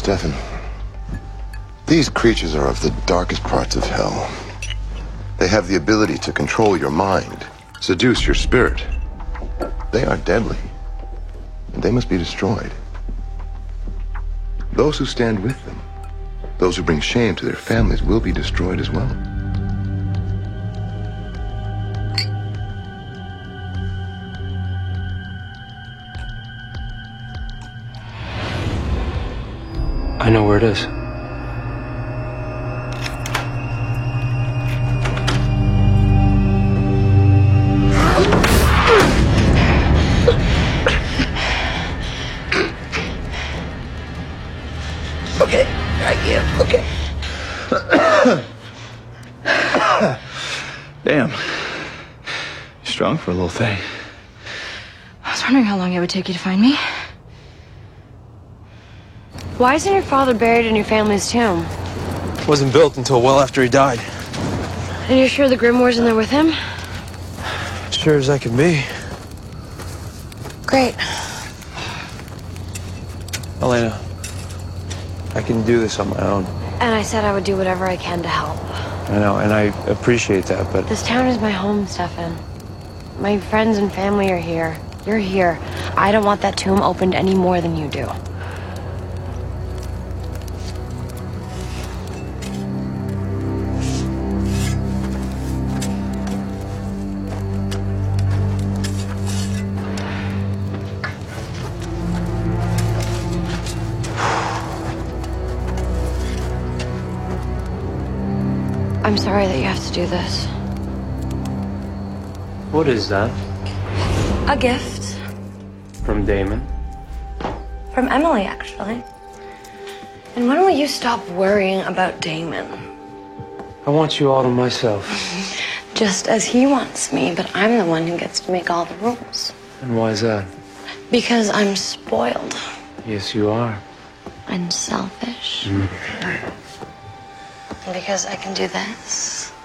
Stefan, these creatures are of the darkest parts of hell. They have the ability to control your mind, seduce your spirit. They are deadly, and they must be destroyed. Those who stand with them, those who bring shame to their families, will be destroyed as well. I know where it is. Okay, I am. Okay. Damn. You're strong for a little thing. I was wondering how long it would take you to find me. Why isn't your father buried in your family's tomb? Wasn't built until well after he died. And you're sure the Grimoire's in there with him? Sure as I can be. Great. Elena, I can do this on my own. And I said I would do whatever I can to help. I know, and I appreciate that, but... This town is my home, Stefan. My friends and family are here. You're here. I don't want that tomb opened any more than you do. I'm sorry that you have to do this. What is that? A gift. From Damon? From Emily, actually. And when will you stop worrying about Damon? I want you all to myself. Just as he wants me, but I'm the one who gets to make all the rules. And why is that? Because I'm spoiled. Yes, you are. And selfish. And because I can do this.